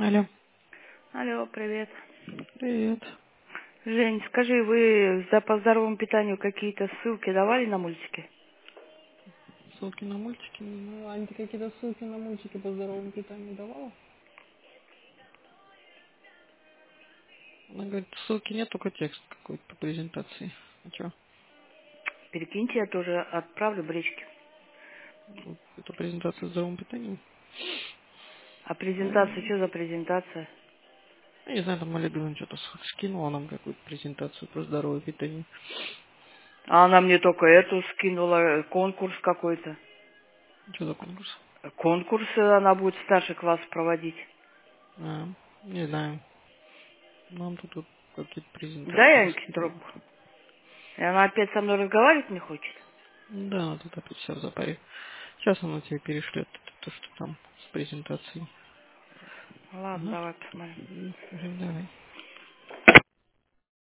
Алло, Алло, привет. привет. Жень, скажи, вы по здоровому питанию какие-то ссылки давали на мультики? Ссылки на мультики. Ну, Ань, ты какие-то ссылки на мультики по здоровому питанию давала? Она говорит, ссылки нет, только текст какой-то по презентации. А что? Перекиньте, я тоже отправлю брички. Это презентация здоровым питанием? А презентация, что за презентация? Я не знаю, там Олеговна что-то скинула нам какую-то презентацию про здоровое питание. А она мне только эту скинула, конкурс какой-то. Что за конкурс? Конкурсы она будет в старший класс проводить. А, не знаю. Нам тут вот какие-то Дай презентации Аньке раскидывают. трубку. И она опять со мной разговаривать не хочет. Да, она тут опять вся в запаре. Сейчас она тебе перешлет то, что там с презентацией. Ладно, Ага. давай посмотрим. Давай.